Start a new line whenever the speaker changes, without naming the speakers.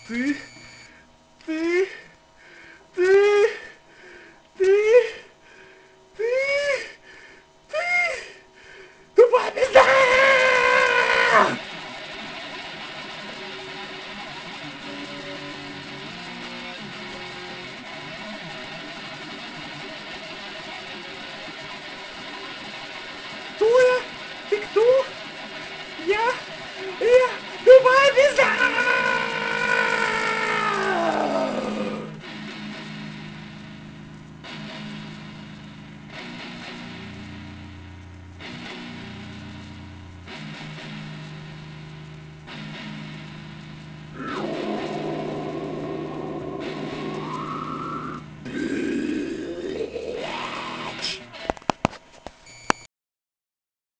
Ты, ты, ты, ты, ты, тупая пизда! Кто я? Ты кто? Я